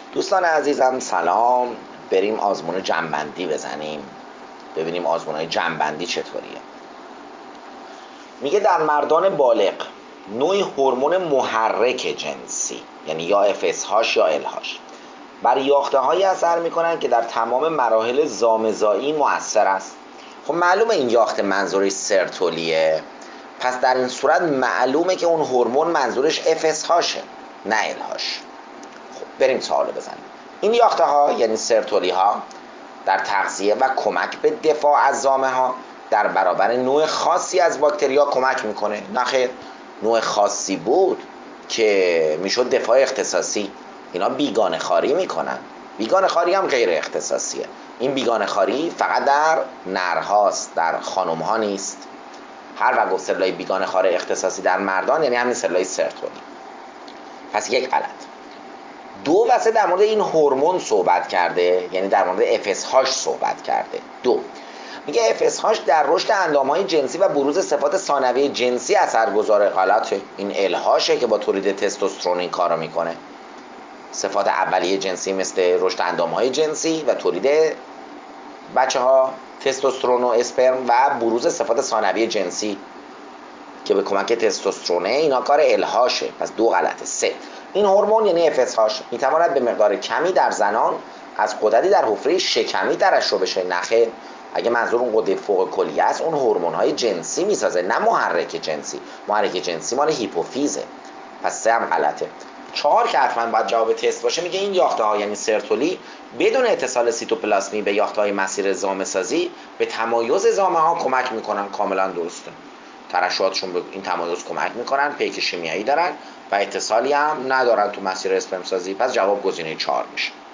دوستان عزیزم سلام. بریم آزمون جمع‌بندی بزنیم ببینیم آزمون‌های جمع‌بندی چطوریه. میگه در مردان بالغ نوعی هورمون محرک جنسی یعنی یا FSH یا LH بر یافته‌هایی اثر میکنن که در تمام مراحل زامزایی مؤثر است. خب معلومه این یاخته منظورش سرتولیه، پس در این صورت معلومه که اون هورمون منظورش FSH نه LH. خب بریم سوالو بزنیم. این یاخته ها یعنی سرتولی ها در تغذیه و کمک به دفاع از زامه ها در برابر نوع خاصی از باکتریا کمک میکنه. نخیر، نوع خاصی بود که میشد دفاع اختصاصی. اینا بیگانه خاری میکنن. بیگانه خاری هم غیر اختصاصیه. این بیگانه خاری فقط در نرهاست، در خانم ها نیست. هر وقت گفت سلولای بیگانه خاری اختصاصی در مردان یعنی همین سلولای سرتولی. پس یک غلط. دو واسه در مورد این هورمون صحبت کرده، یعنی در مورد FSH صحبت کرده. دو میگه FSH در رشد اندامهای جنسی و بروز صفات ثانویه جنسی اثرگذاره. غلطه. این LH که با تولید تستوسترون این کارو میکنه. صفات اولیه جنسی مثل رشد اندامهای جنسی و تولید بچه‌ها تستوسترون و اسپرم و بروز صفات ثانویه جنسی که به کمک تستوسترونه، اینا کار LH. پس دو غلطه. سه، این هورمون یعنی FSH میتواند به مقدار کمی در زنان از غددی در حفره شکمی ترشح بشه. نخیر، اگه منظور اون غده فوق کلیه است اون هورمون‌های جنسی میسازه نه محرک جنسی. محرک جنسی مال هیپوفیزه. پس سه هم غلطه. چهار که حتما باید جواب تست باشه، میگه این یاخته ها یعنی سرتولی بدون اتصال سیتوپلاسمی به یاخته های مسیر زامه سازی به تمایز زامه ها کمک میکنن. کاملا درسته. ترشحاتشون به این تمایز کمک میکنن، پیک شیمیایی دارن و اتصالی هم ندارن تو مسیر اسپرم سازی. پس جواب گزینه 4 میشه.